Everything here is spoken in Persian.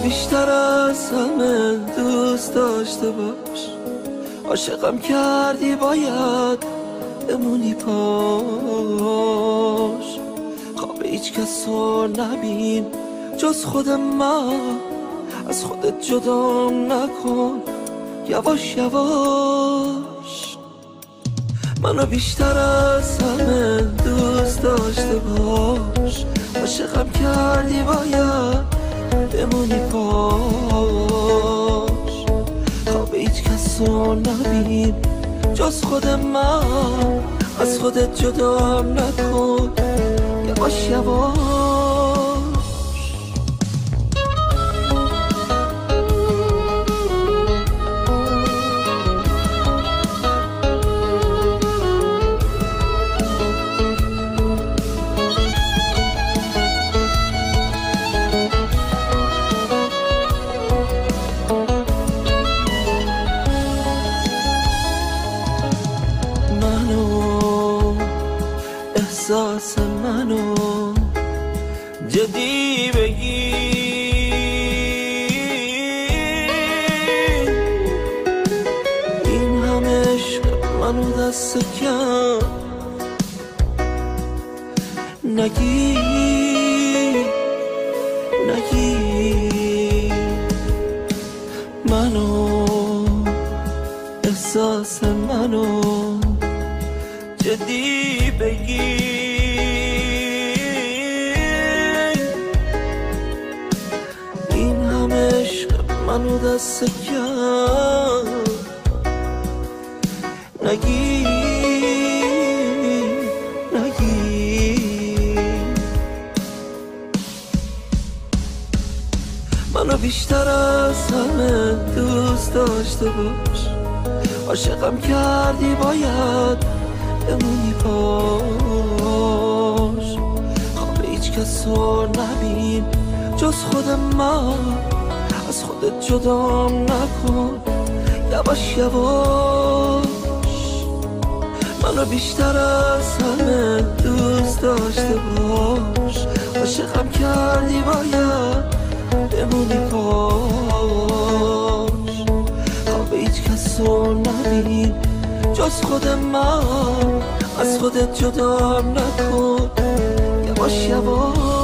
بیشتر از همه دوست داشته باش، عاشقم کردی باید بمونی پاش. خواب هیچ کس رو نبین جز خود من، از خودت جدا نکن یواش یواش. منو بیشتر از همه دوست داشته باش، عاشقم کردی باید بمونی پاش. خواب هیچ کس رو نبین جز خود من، از خودت جدا نکن یواش یواش. احساس منو جدی بگیر، این همه عشق منو دست کم نگیر منو، احساس منو جدی بگیر، این همه عشق منو دست کم نگیر. منو بیشتر از همه دوست داشته باش، عاشقم کردی باید بمونی پاش. خواب هیچ کس رو نبین جز خود من، از خودت جدا نکن یواش یواش. منو بیشتر از همه دوست داشته باش، عاشقم کردی باید بمونی پاش. خواب هیچ کس رو نبین جز خود من، از خودت جدا نکن یواش یواش.